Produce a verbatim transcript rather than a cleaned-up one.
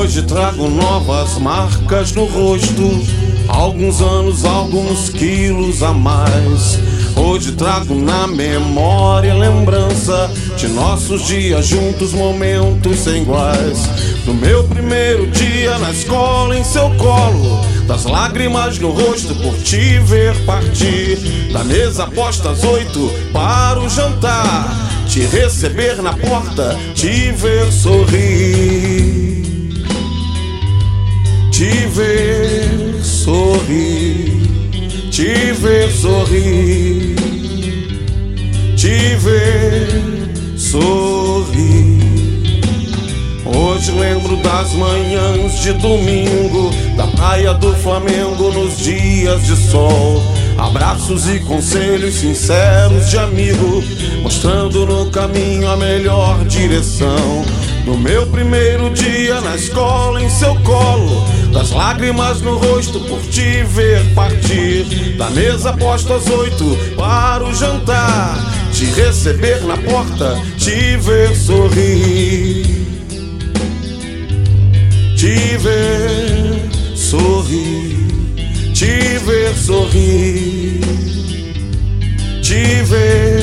Hoje trago novas marcas no rosto, alguns anos, alguns quilos a mais. Hoje trago na memória lembrança de nossos dias juntos, momentos sem iguais. Do meu primeiro dia na escola em seu colo, das lágrimas no rosto por te ver partir, da mesa posta às oito para o jantar, te receber na porta, te ver sorrir, te ver sorrir, te ver sorrir, te ver sorrir. Hoje lembro das manhãs de domingo, da praia do Flamengo nos dias de sol, abraços e conselhos sinceros de amigo, mostrando no caminho a melhor direção. No meu primeiro dia na escola em seu colo, das lágrimas no rosto por te ver partir, da mesa posta às oito para o jantar, te receber na porta, te ver sorrir, te ver sorrir, te ver sorrir, te ver